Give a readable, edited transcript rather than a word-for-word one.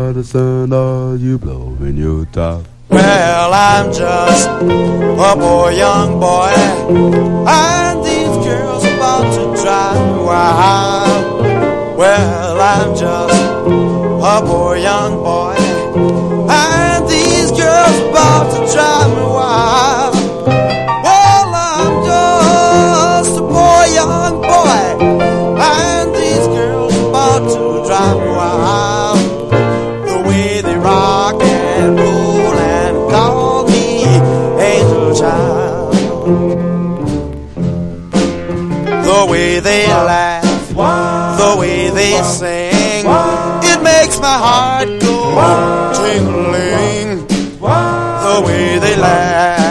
Madison, are you blowing your top? Well, I'm just a poor young boy, and these girls about to drive me wild. Well, I'm just a poor young boy, and these girls about to drive me wild. Well, I'm just a poor young boy, and these girls about to drive me wild. The way they rock and roll and call me angel child. The way they laugh, the way they sing, it makes my heart go tingling. The way they laugh,